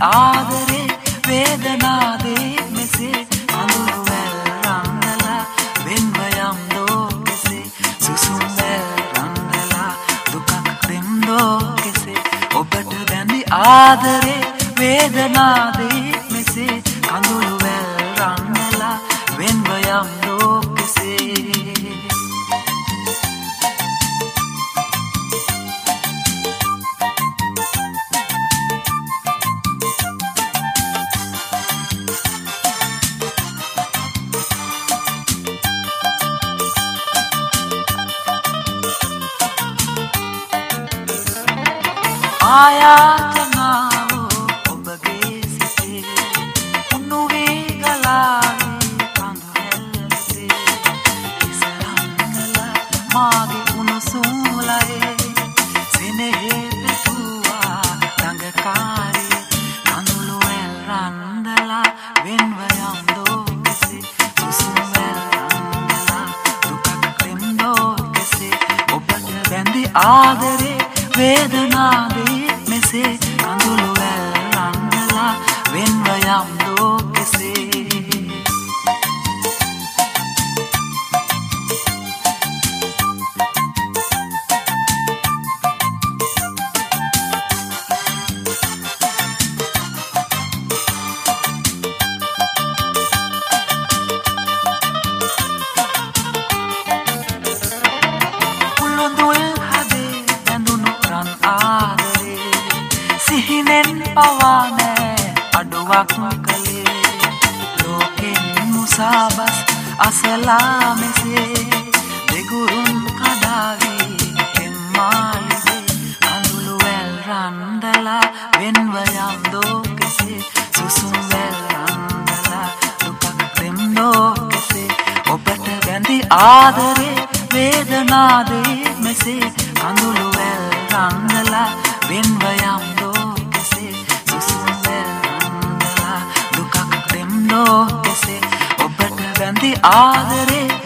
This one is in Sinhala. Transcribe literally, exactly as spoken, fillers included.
ආදරේ වේදනාදේ මෙසේ අඳුරු වැල් රංගලා වෙන්ව යම් දෝ කෙසේ සුසුම් වැල් රංගලා දුකක් දෙම් දෝ කෙසේ ඔබට බැඳි ආදරේ වේදනාදේ මෙසේ අඳුරු වැල් රංගලා වෙන්ව යම් දෝ කෙසේ ආයාචනාවෝ ඔබගේ සිතේ උණු වී ගලාවේ කඳු හැල්ලසේ ඉසරංගලා මාගේ උණුසුම් ලයේ සෙනෙහේ පිටුවා ළඟකාරී කඳුළු වැල් රන්දලා වෙන්ව යම් දෝ කෙසේ සුසුම් වැල් රන්දලා දුකක් දෙම් දෝ කෙසේ ඔබට බැඳි ආදරේ වේදනාදේ මෙසේ කඳුළු වැල් රංගලා වෙන්ව යම් දෝ කෙසේ සිහිනෙන් පවා නෑ අඩුවක් කළේ ලෝකෙන් මුසාබස් අසලා මෙසේ දෙගුරුන් කඩාවී එම්මාලිසේ කඳුළු වැල් රන්දලා වෙන්ව යම් දෝ කෙසේ සුසුම් වැල් රන්දලා දුකක් දෙම් දෝ කෙසේ ඔබට බැඳි ආදරේ වේදනාදේ මෙසේ කඳුළු වැල් රන්දලා වෙන්ව යම් දෝ කෙසේ සුසුම් වැල් රන්දලා දුකක් දෙම් දෝ කෙසේ ඔබට බැඳි ආදරේ